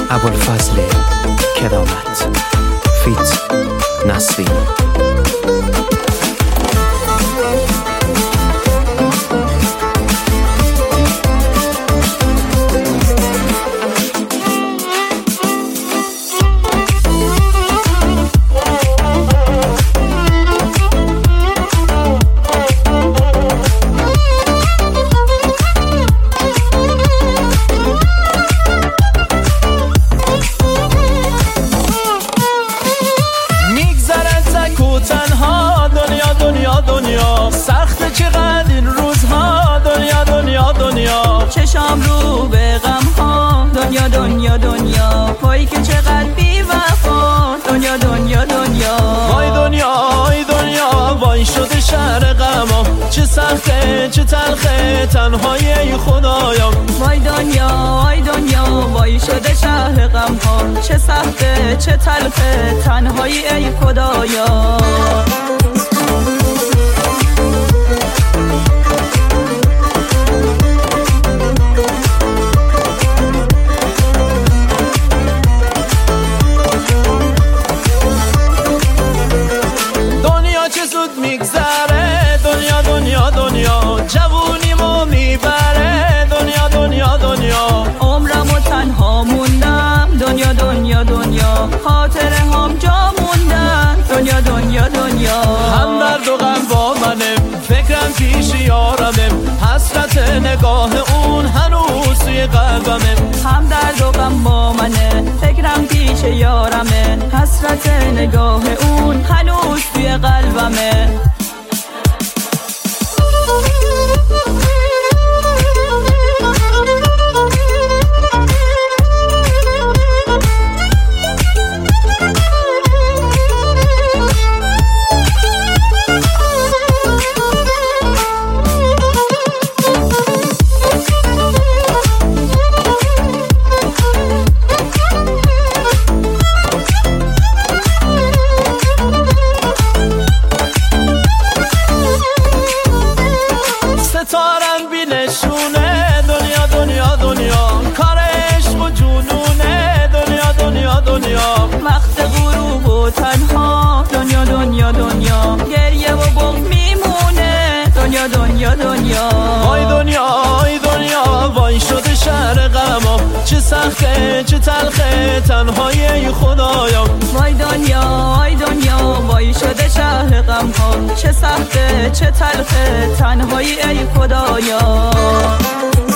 ابوالفضل کرامت فیت نسرین. سخت چقدر این روزها، دنیا دنیا دنیا، چشام رو به غم ها، دنیا دنیا دنیا، پایی که چقدر بی وفا، دنیا دنیا دنیا، وای دنیا وای دنیا، وای شده شهر غما، چه سخته چه تلخه تنهایی ای خدایا، وای دنیا وای دنیا، وای شده شهر غم ها، چه سخته چه تلخه تنهایی ای خدایا. میگذره دنیا دنیا دنیا، جوونیمو میبره دنیا دنیا دنیا، عمرمو تنها موندم دنیا دنیا دنیا، خاطره هم جا موندن دنیا دنیا دنیا، هم درد و غم با منه، فکرم پیش یارمه، حسرت نگاه اون هنوز توی قلبمه، هم درد و غم با منه، فکرم پیش یارمه، حسرت نگاه اون هنوز توی قلبمه. ستارن بی نشونه دنیا دنیا دنیا، کار عشق و جنونه دنیا دنیا دنیا، وقت غروب و تنها دنیا دنیا دنیا، گریه و بغض میمونه دنیا دنیا دنیا، وای دنیا وای دنیا، وای شده شهر غما، چه سخته چه تلخه تنهایی ای خدایا، وای دنیا وای دنیا، وای شده شهر غم ها، چه سخته چه تلخه تنهایی ای خدایا.